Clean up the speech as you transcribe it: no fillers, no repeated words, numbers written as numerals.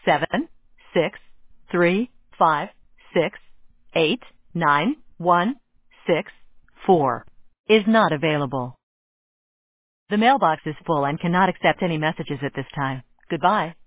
76356891664 is not available. The mailbox is full and cannot accept any messages at this time. Goodbye.